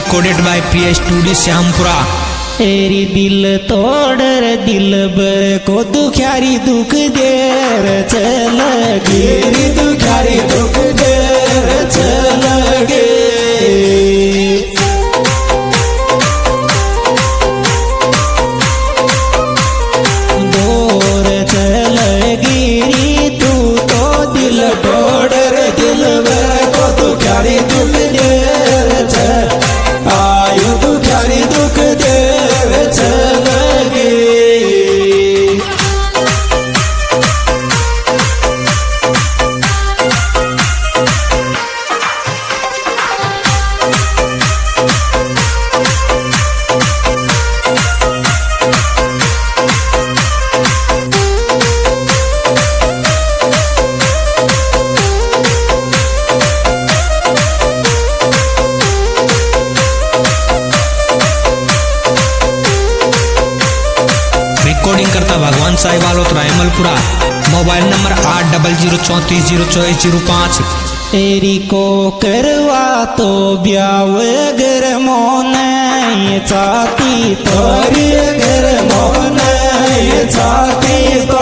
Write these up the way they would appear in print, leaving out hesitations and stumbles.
recorded by Priya Studio Syampura। तेरी दिल तोड़ दिल बर को दुख्यारी दुख देर चल गिरी दुख्यारी दुख देर चल गे दूर चल गिरी तू तो दिल तोड़ दिल बर को दुख्यारी दुख देर चल आयु दुख्यारी दुख देर चल गे रिकॉर्डिंग करता भगवान साहिब वालोत्रा अमलपुरा। Mobile number 8034044005। तेरी को करवा तो ब्याव घर मोन चाहती तोरी घर मोन चाहती तो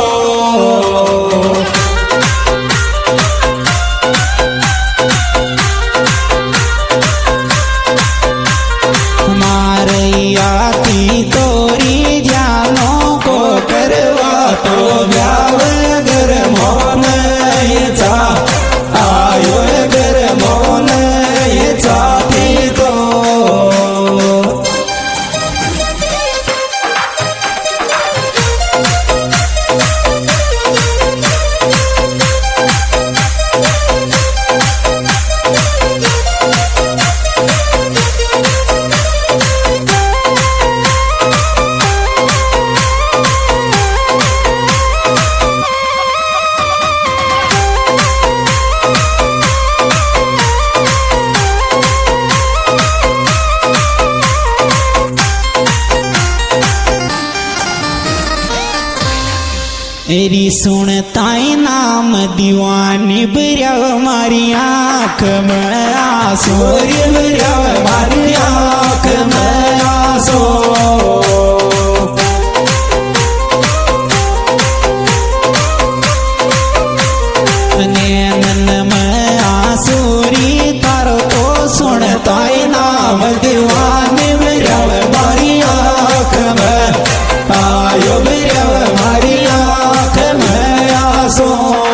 मारियाती तोरी जानो को करवा तो ब्याव घर मोन चा आयो घर मोन चाहती तो मेरी सुनताई नाम दीवानी बरिया मारी आँख में आंसू बरिया मारी आँख में आंसू नैनन में आंसूरी तारो तो सुनताई नाम दीवानी बरिया मारी आँख में आयो बरिया मारी आँख में आंसू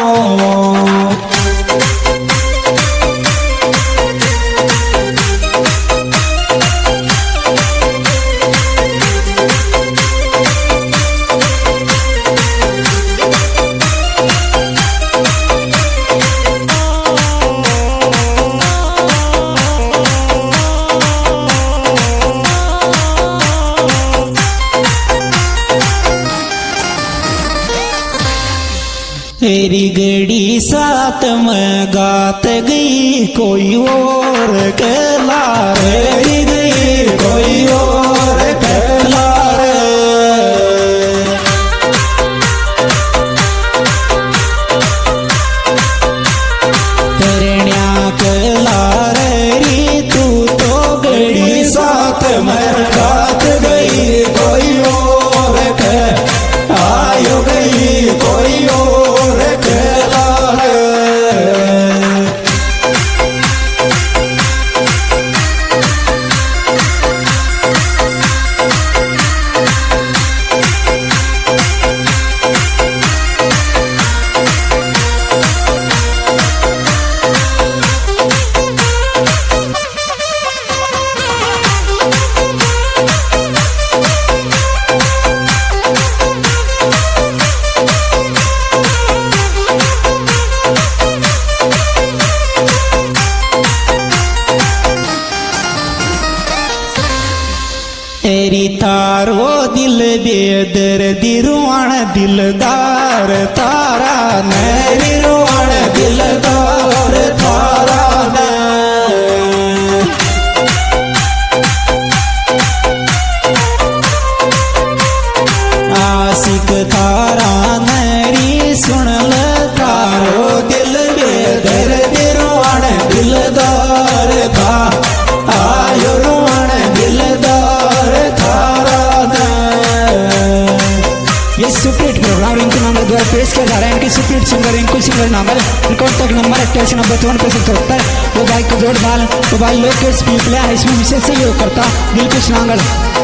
तेरी गड़ी साथ में गात गई कोई और कहला रे गई कोई और कहला रे करण्या कहला रे तू तो गड़ी साथ में गात गई कोई और कह आयो गई कोई और तेरी तारो दिल बेदर दिरुआण दिलदार तारा नेरी रुआण दिलदार तारा ने आशिक तारा नेरी सुन ल तारो दिल बेदर दिरुआण दिलदार था आयो रुआण पेश किया जा रहा है इनकी सुपीट सिंगर इनको सिंगर नामल कॉन्टैक्ट नंबर 8890 वो भाई को जोड़ बाल वो भाई लोकेश पीपले है इसमें विशेष सहयोग करता दिलकुश नांगल।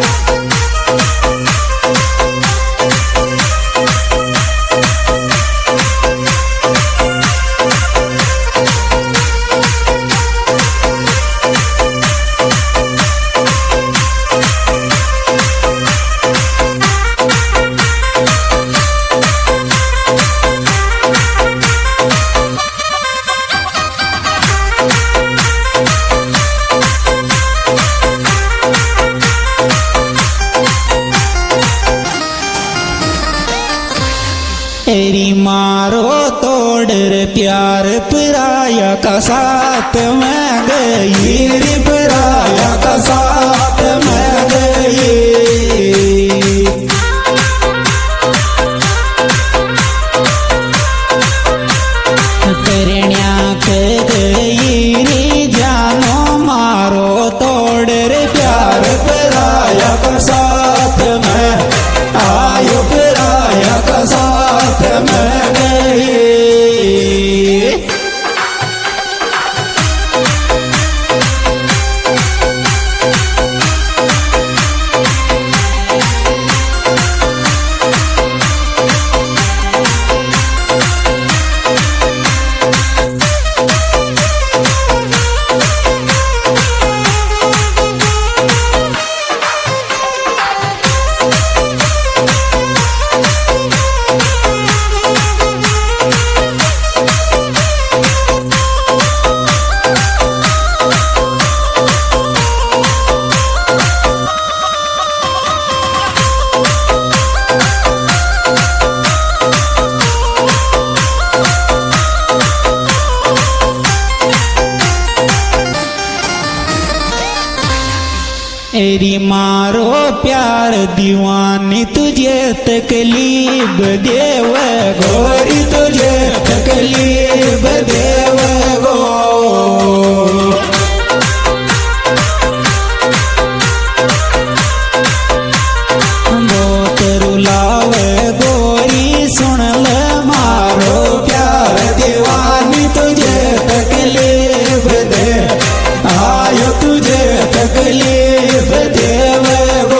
तेरी मारो तोड़ प्यार पराया का साथ मैं गई रे पराया का साथ मैं गई तेरण्या के गई रे जानो मारो तोड़ प्यार पराया का साथ मैं आयो पराया का साथ मैं गई। तेरी मारो प्यार दीवानी तुझे तकलीफ देव गोरी तुझे तकलीफ देव गो बहुत रुलावे गोरी सुन ले मारो प्यार दीवानी तुझे तकलीफ दे आयो तुझे तकलीफ देव गो।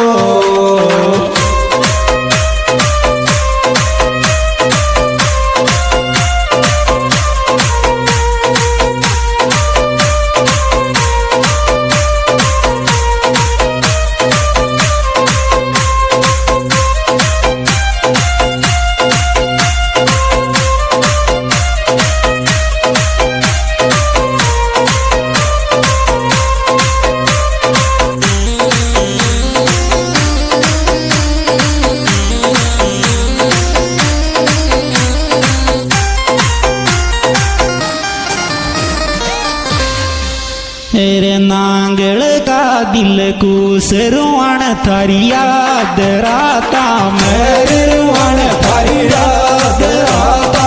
तेरे नांगल का दिल को सरवण थारी याद राता मेरे रुवण थारी याद राता